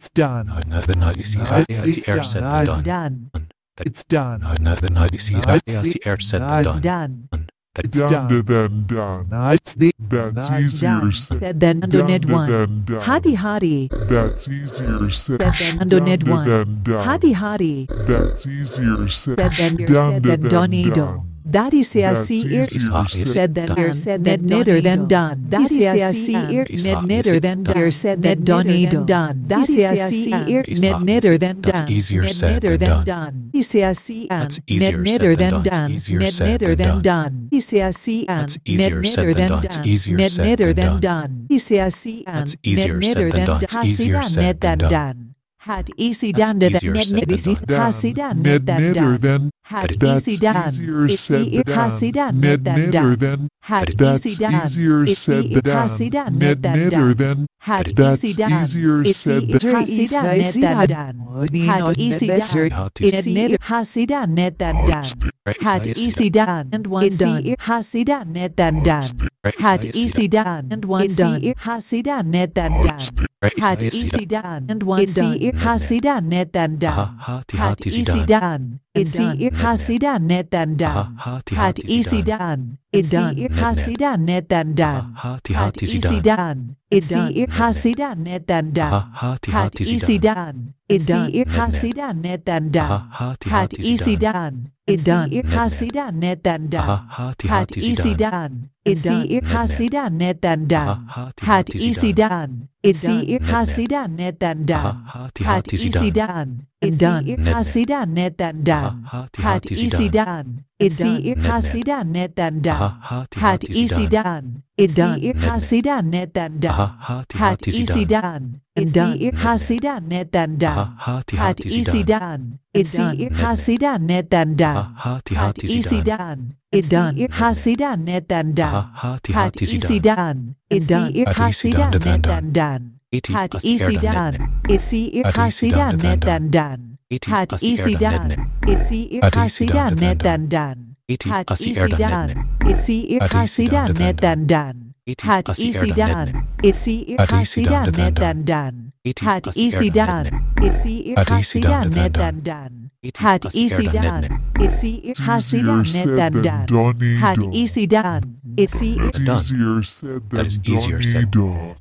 It's done. Another night you see that the air said and done. It's done. Another night you see that the air said and done. It's done. Then done. It's the That's easier said Then Ned one. than done. Hadi. That's easier said Then Ned one. than done. Hadi. That's easier said Then than Donido. done. That is That's ear easier said then said said Ned netter than done. That is ear Ned netter than done. Said Ned Donido done. That is ear Ned netter than done. That's easier said Netter than than done. done. Is Ned easier netter said than than done. done. It's easier Ned said netter than than done. done. Is That's Ned easier netter said than than done. It's done. easier Ned said netter than than done. done. Is That's easier Ned said netter than than done. It's easier said Ned than than done. done. Had easy That's done that easier Ned said Ned than is it done. hasidan Ned Ned than netter done. than Had that's easy done. easier Is said ear than hasidan Ned Ned than netter done. than Had that's easy done. easier Is said ear than hasidan Ned Ned than netter done. than Had that's easy done. easier Is said ear than hasidan Ned than done. Had easy done. Is ear hasidan Ned than done. Had easy done and one done. Ear hasidan Ned than done. Had easy done and one done. Ear hasidan Ned than done. Had easy done and one done. Ear hasidan Ned than done. Had easy done. Is ear hasidan Ned than done. Had easy done. Is ear hasidan Ned than done. Had easy done. Is ear hasidan Ned than done. Had easy done. Is ear hasidan Ned than done. Had easy done. Is ear hasidan Ned than done. Had easy done. Is ear hasidan Ned than done. Had easy done. Is ear hasidan Ned than done. Had easy done. Is ear hasidan Ned than done. Had easy done. Is ear hasidan Ned than done. Had easy done. Is ear hasidan Ned than done. Had easy done. Is ear hasidan Ned than done. Had easy done. Is ear hasidan Ned than done. Had easy done. Is ear hasidan Ned than done. Had easy done. Is ear hasidan Ned than done. Had easy done. Is ear hasidan Ned than done. Had easy done. Is ear hasidan Ned than done. Had easy done. Is ear hasidan Ned than done. Had easy done. Is ear hasidan Ned than done. Had easy done. Is ear hasidan Ned than done. Had easy done. Is ear hasidan Ned than done. Had easy done. Is ear easier said That than is easier said Donido.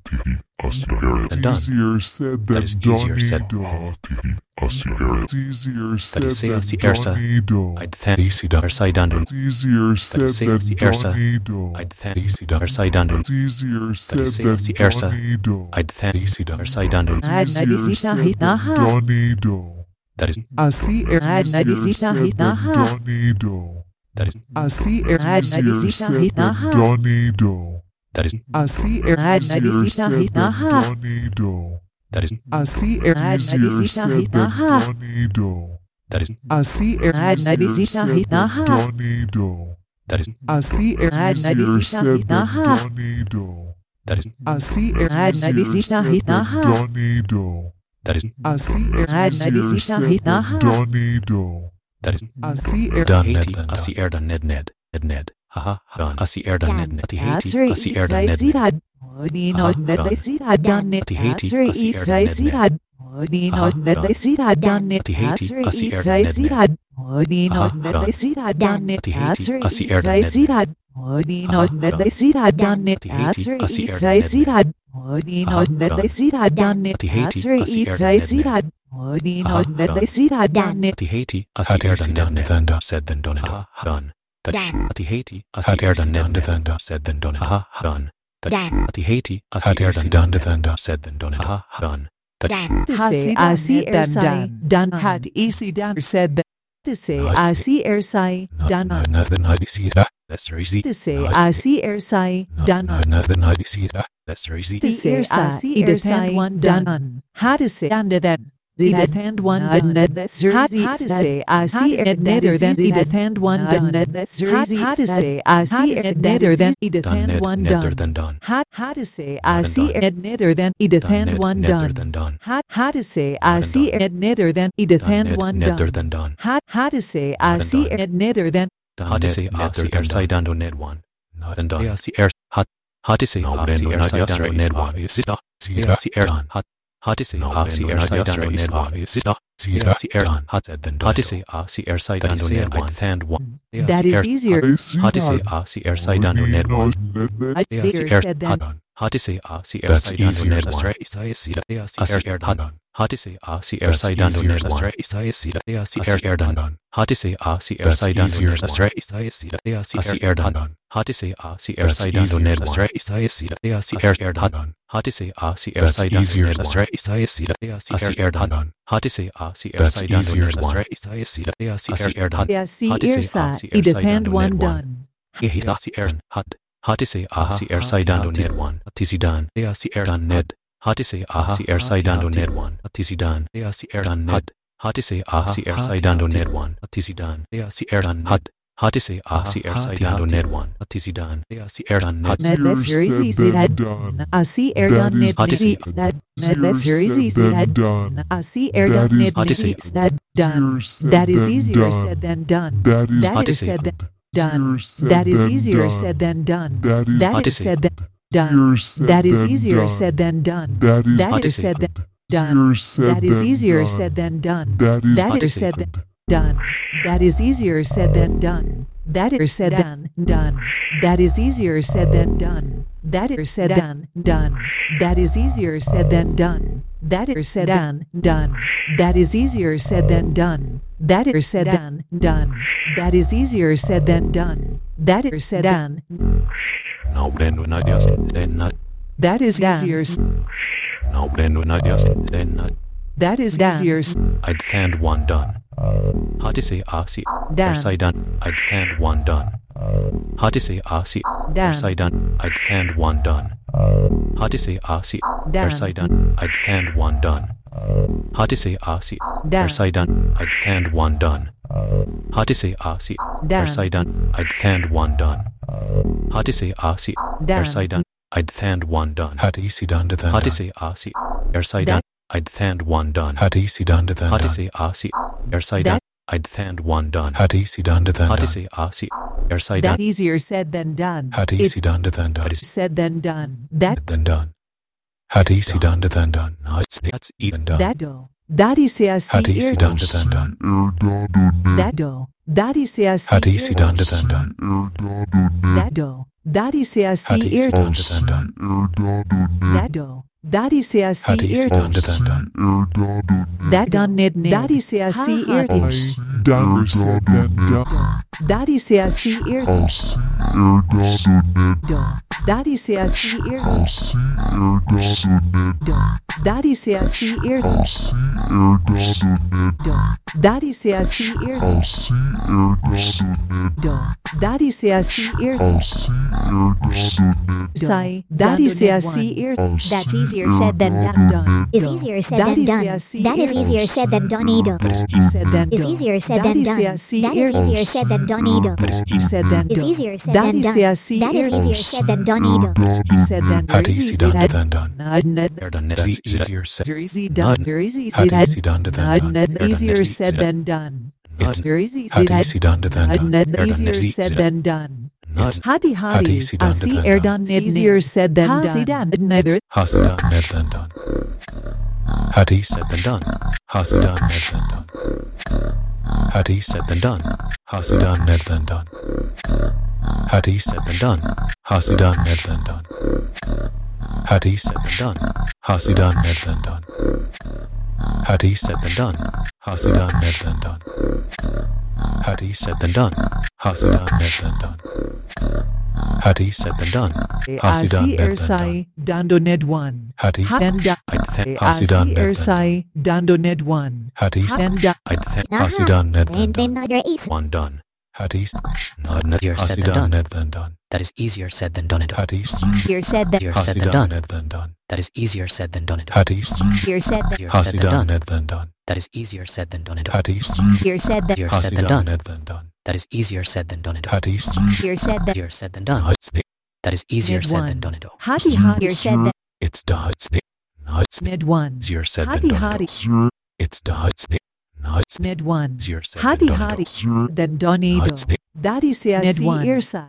than done. Easier said That than is easier said. Donido. It's easier said is than easy ersa. Donido. I'd thank easy dar sidandun. It's easier said is than easy ersa. Donido. I'd thank easy dar sidandun. It's easier said is than easy ersa. Donido. I'd thank easy dar sidandun. It's easier said than Donido. That is Asi It's easier said than Donido. that is Asi It's easier said than Donido. that is Asi It's easier said than Donido. that is Asi It's easier said than Donido. that is Asi It's easier said than Donido. that is Asi It's easier said than Donido. that is Asi It's easier said than Donido. that is Asi It's easier said than Donido. that is Asi done ned asi erdan ned haha done asi erdan ned ati hati asi erdan ned Nino Ned Sira done it. ati hati Asri asi Isai erdan Sira. Nino Ned Sira done it. Ati hati Asri asi Isai erdan Sira. Nino Ned Sira done it. Ati hati Asri asi erdan Isai ned. Sira. Nino Ned Sira done it. Ati hati Asri asi erdan Isai ned. Sira. Nino Ned Sira done it. Ati hati Asri asi Isai erdan Sira. Nino Ned Sira done it. ati hati asi erdan ned said then done done that ati hati asi erdan ned said then done done that ati hati asi erdan ned said then done done that To say I see Ersai done had easy done said that. To say I see Ersai done. another night you see that that's easy To say I see Ersai done. another night you see that that's easy To say I see Ersai one done. How to say under then. Edith and one done. How to say I see it netter than Edith and one done. How to say I see it netter than Edith and one netter done. than done How to say I see it netter than Edith and one netter done. than done How to say I see it netter than Edith and one netter done. than done How to say I see it netter than how to say netter ersai dando ned one not and done see er how to say how to say ersai dando ned one is it see er Hatise si ersidan ned one. Si erdan hat said then Hatise si ersidan ned one. Thand one. That is easier. Hatise si ersidan ned one. I said then. Hatise si That's ersidan easier. ned one. Si erdan. Hatise si ersidan ned one. Si erdan. Hatise si ersidan ned one. Si erdan. Hatise si ersidan ned one. Si erdan. Hatise si ersidan ned one. Si erdan. Hatise si ersidan ned one. Si erdan. Si ersa. I defend one done. Si erdan. Hatise si ersidan ned one. Tisidan. Si erdan ned. Hatise si ersidan ned one. Tisidan. Si erdan ned. Hatise si ersidan ned one. Tisidan. Si erdan ned. Hatise si ersidan ned one. Tisidan. Si erdan ned. Med the series easy that. Si erdan ned needs that. Med the series easy that. Si erdan ned needs that. Done. That is easier said than done. That is said than done. That is easier said than done. That is said than done. That is easier said than done. That is said than done. That is easier said than done. That is said than done. That is easier said than done. That is said done. Done. That is easier said than done. That is said done. Done. That is easier said than done. That is said done. Done. That is easier said than done. That is said done. Done. That is easier said than done. That is said done. No, then not just then not. That is easier. No, then not just then not. That is easier. I'd found one done. Hatise si ersidan. I'd found one done. Hatise si ersidan. I'd found one done. Hatise si ersidan. I'd found one done. Hatise si ersidan. I'd found one done. Hatise si ersidan. I'd found one done. Hatise si ersidan. I'd found one done. Hatise si ersidan. I'd found one done. Hatise si ersidan. I'd found one done. Hatise si ersidan. That easier said than done. It's said than done. That done. Hatise done. No, that's even done. that do. That is si Hatise done. that do. That is si Hatise done. that do. That is si Hatise done. that do. That is si Hatise done. that done nid that is si ear Done said then done. that is si ear do. That is si ear do. That is si ear do. That is si ear do. That is si ear say that is si ear That's easier said than done. Is easier said than done. That is easier said than donido. said than Is easier said than done. That is easier said than donido. said than Is do. easier said That than is done. si That is easier said than donido. said than Hatise done. Ned They're done. That's easier said. easy done. Very easy Hatise done. Ned's easier said than done. It's Very easy Hatise done. Ned's easier said than done. Hadi hadi. Hatise done. Asi erdan ned easier said than done. Neither Hasidan ned then done. Hatise said then done. Hasidan ned then done. Hatise said then done. Hasidan ned then done. Hatise said then done. Hasidan ned then done. Hatise said then done. Hasidan ned then done. Hatise said then done. Hasidan ned then done. Hatise said then done. Hasidan ned then done. Hatise said then done. Hasidan Asi ned then done. ersai dando ned one. Hatise Handa. I'd thank Asi Hasidan ned then done. ersai dando ned one. Hatise Handa. I'd thank Hasidan ned then Then done. another ace. One done. Hatise not ned Easier said than Hasidan done. ned then done. That is easier said than done it. Hatise Easier said that. Easier said than Hasidan done. ned then done. That is easier said than done it. Hatise Easier said that. Easier said than Hasidan done. ned then done. That is easier said than done it. Hatise Easier said that. Easier said than Hasidan done. ned then done. That is easier said than done it. Hatise Easier said that. Easier said than done. no, it's the That is easier Ned said one. than done it. Hadi hadi. Easier said that. it's the it's the no, it's the Ned one. easier said than Hadi done. hadi. It's the it's the no, it's the Ned one. easier said Hadi than done. hadi. Then No, donido. it's the That is si Ned one. Earsa.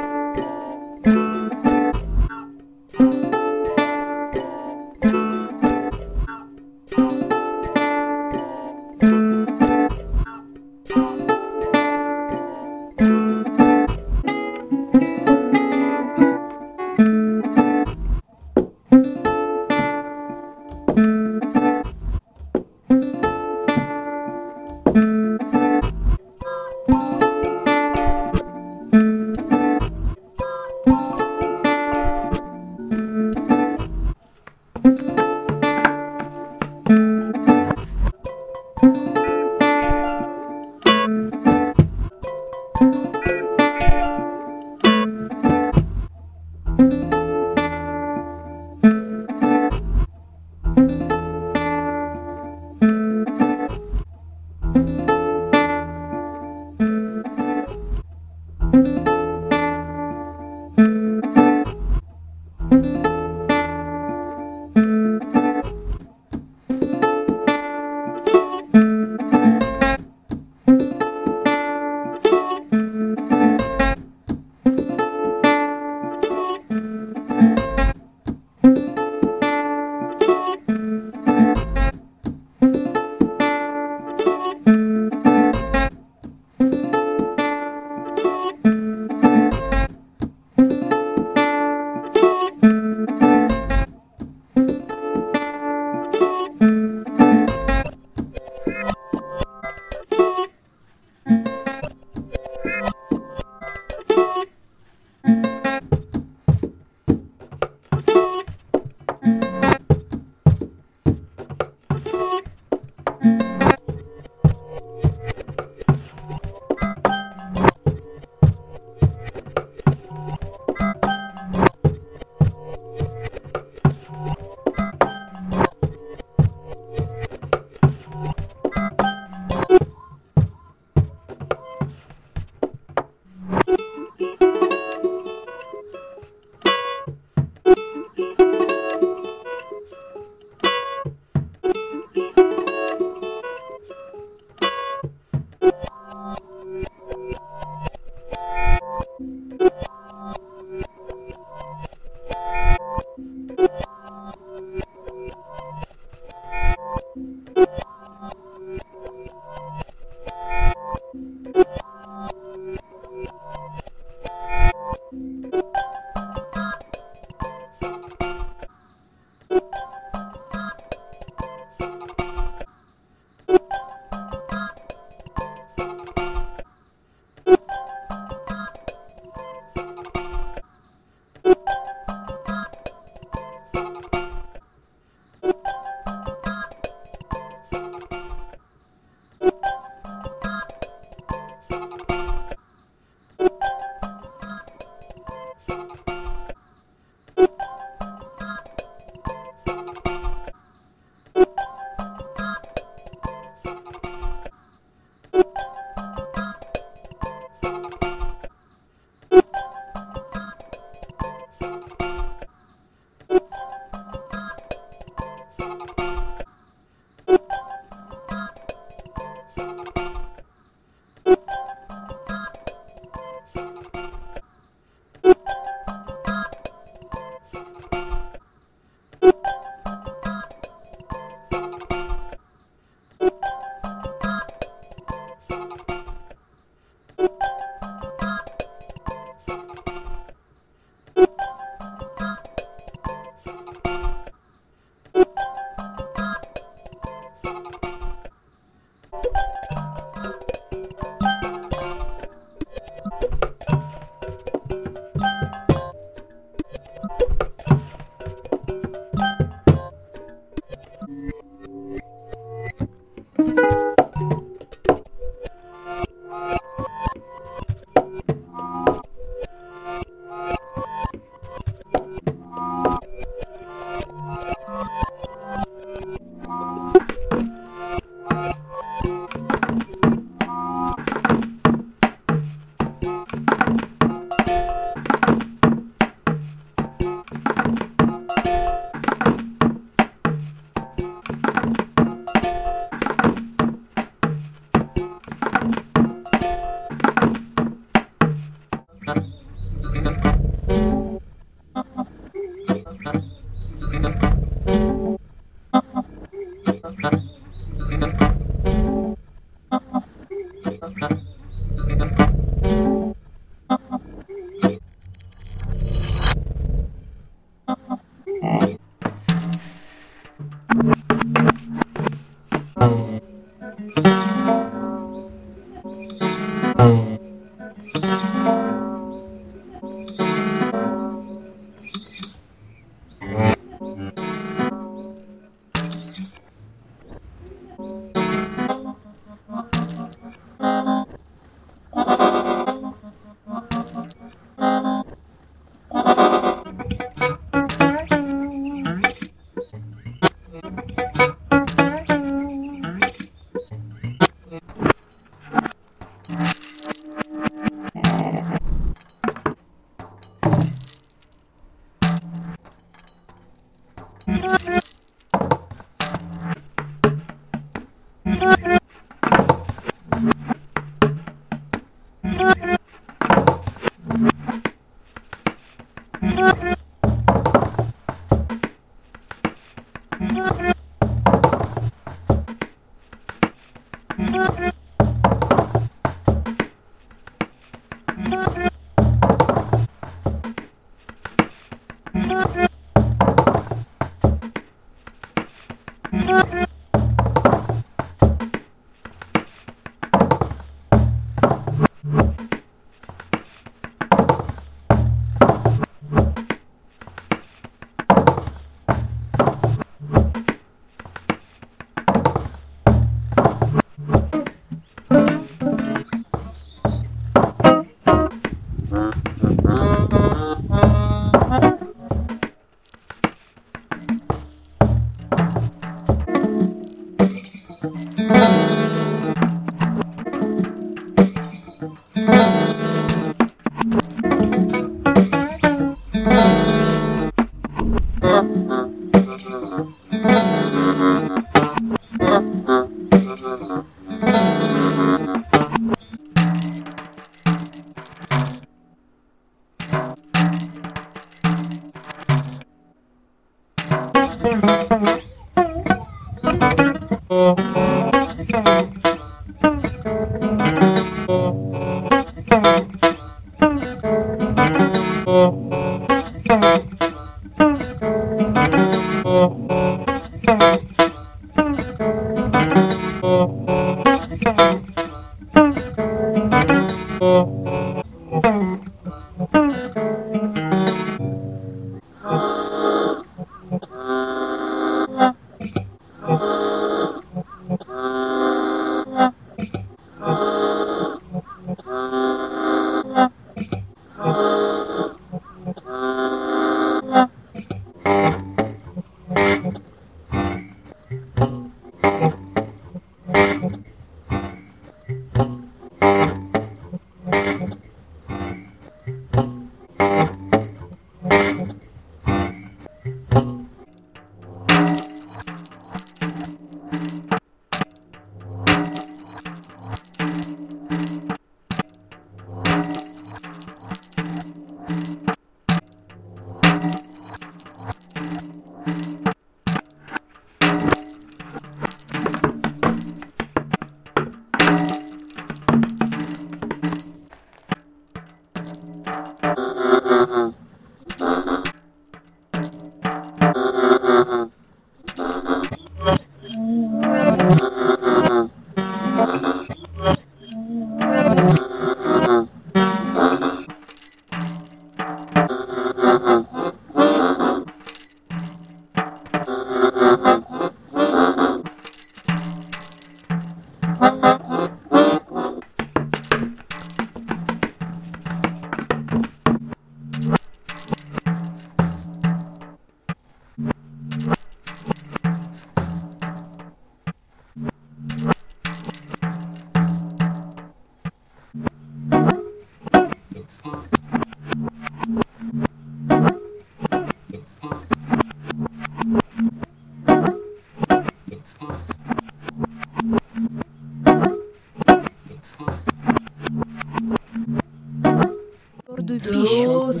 пищу.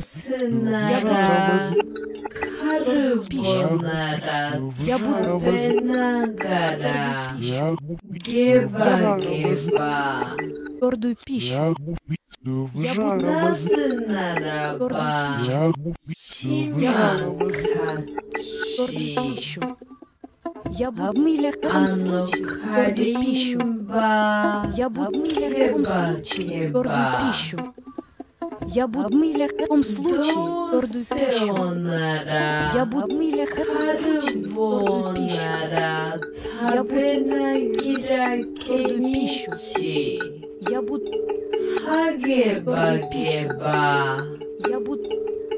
Я буду нара, Я геба, геба, твердую пищу. Я в жаром Нараба, Я Симянка, Твердую пищу. Я буду в таком случае твердую пищу. Я буду в таком случае твердую пищу. Я буду в таком случае твердую пищу. Я буду в таком случае твердую пищу. Я буду твердую пищу. Я буду Хагеба, геба, я буду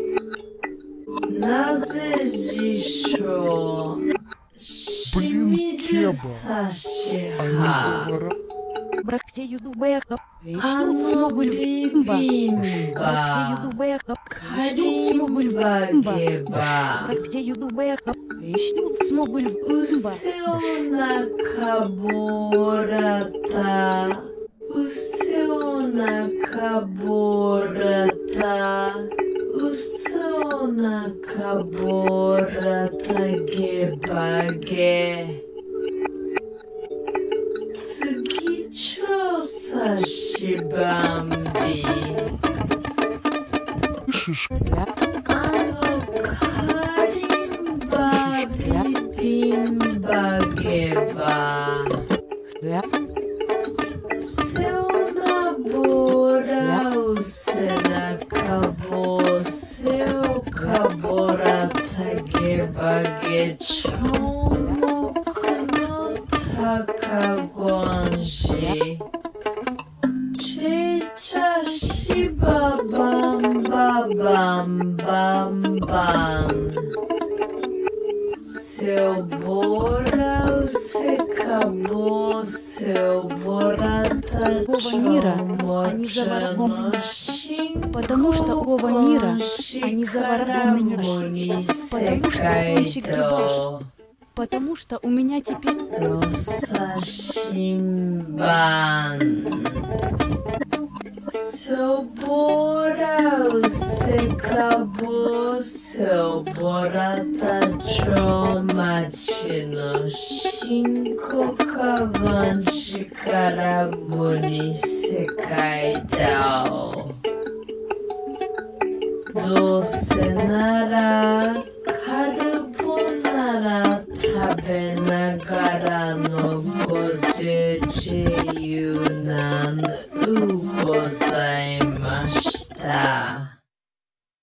назежишо, шимиджу Они сашиха, завара. брахтею дубеха. Штут смогу львимба. Брахтею дубеха. Штут смогу львимба. Брахтею дубеха. Штут смогу львимба. Усеона кабората, Усеона кабората, Усеона кабората гебаге. Цугичо сашибамби. Ано каримба бибимба геба. Seuna bora, usena kabo, seu kabora tageba gechomo kuno takagonji. Chicha shiba bam bam bam bam. Seu bora, se acabou, seu bora мира они заворожены, потому что оба мира они заворожены, потому что кончик дебош, потому что у меня теперь Rosashimban. Seu bora, se acabou, seu bora tachomachino, shinko kaganchi karabuni sekaidao. Doce nara